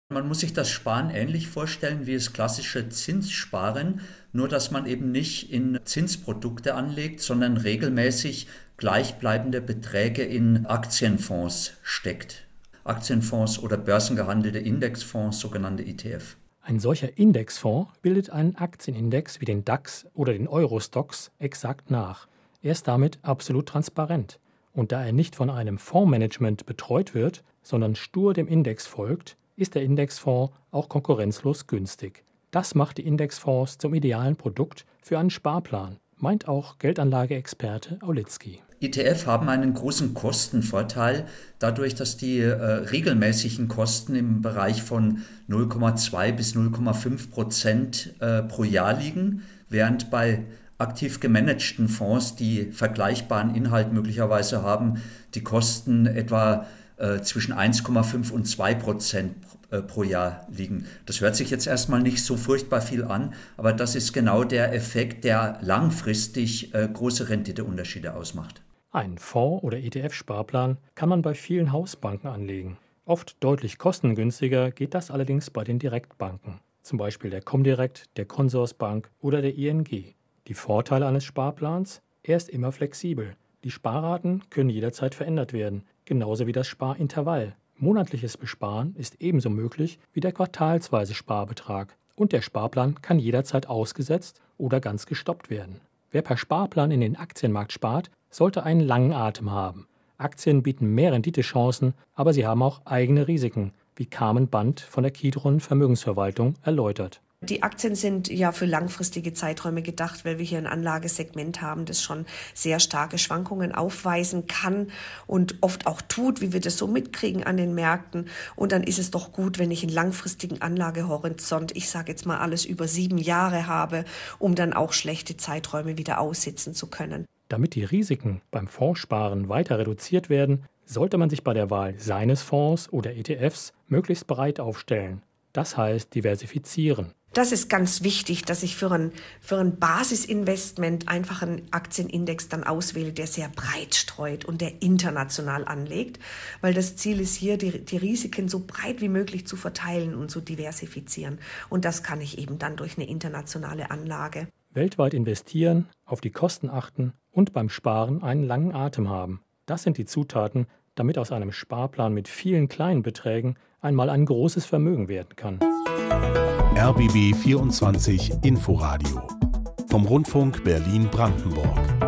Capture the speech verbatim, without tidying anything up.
Man muss sich das Sparen ähnlich vorstellen wie das klassische Zinssparen, nur dass man eben nicht in Zinsprodukte anlegt, sondern regelmäßig gleichbleibende Beträge in Aktienfonds steckt. Aktienfonds oder börsengehandelte Indexfonds, sogenannte E T F. Ein solcher Indexfonds bildet einen Aktienindex wie den DAX oder den Euro-Stoxx exakt nach. Er ist damit absolut transparent. Und da er nicht von einem Fondsmanagement betreut wird, sondern stur dem Index folgt, ist der Indexfonds auch konkurrenzlos günstig. Das macht die Indexfonds zum idealen Produkt für einen Sparplan, meint auch Geldanlageexperte Aulitzky. E T F haben einen großen Kostenvorteil, dadurch, dass die äh, regelmäßigen Kosten im Bereich von null Komma zwei bis null Komma fünf Prozent äh, pro Jahr liegen, während bei aktiv gemanagten Fonds, die vergleichbaren Inhalt möglicherweise haben, die Kosten etwa äh, zwischen eins Komma fünf und zwei Prozent äh, pro Jahr liegen. Das hört sich jetzt erstmal nicht so furchtbar viel an, aber das ist genau der Effekt, der langfristig äh, große Renditeunterschiede ausmacht. Einen Fonds- oder E T F-Sparplan kann man bei vielen Hausbanken anlegen. Oft deutlich kostengünstiger geht das allerdings bei den Direktbanken, zum Beispiel der Comdirect, der Consorsbank oder der I N G. Die Vorteile eines Sparplans? Er ist immer flexibel. Die Sparraten können jederzeit verändert werden, genauso wie das Sparintervall. Monatliches Besparen ist ebenso möglich wie der quartalsweise Sparbetrag. Und der Sparplan kann jederzeit ausgesetzt oder ganz gestoppt werden. Wer per Sparplan in den Aktienmarkt spart, sollte einen langen Atem haben. Aktien bieten mehr Renditechancen, aber sie haben auch eigene Risiken, wie Carmen Band von der Kidron Vermögensverwaltung erläutert. Die Aktien sind ja für langfristige Zeiträume gedacht, weil wir hier ein Anlagesegment haben, das schon sehr starke Schwankungen aufweisen kann und oft auch tut, wie wir das so mitkriegen an den Märkten. Und dann ist es doch gut, wenn ich einen langfristigen Anlagehorizont, ich sage jetzt mal alles über sieben Jahre habe, um dann auch schlechte Zeiträume wieder aussitzen zu können. Damit die Risiken beim Fondssparen weiter reduziert werden, sollte man sich bei der Wahl seines Fonds oder E T Fs möglichst breit aufstellen. Das heißt diversifizieren. Das ist ganz wichtig, dass ich für ein, für ein Basisinvestment einfach einen Aktienindex dann auswähle, der sehr breit streut und der international anlegt, weil das Ziel ist hier, die, die Risiken so breit wie möglich zu verteilen und zu diversifizieren. Und das kann ich eben dann durch eine internationale Anlage. Weltweit investieren, auf die Kosten achten und beim Sparen einen langen Atem haben. Das sind die Zutaten, damit aus einem Sparplan mit vielen kleinen Beträgen einmal ein großes Vermögen werden kann. R B B vierundzwanzig Inforadio vom Rundfunk Berlin-Brandenburg.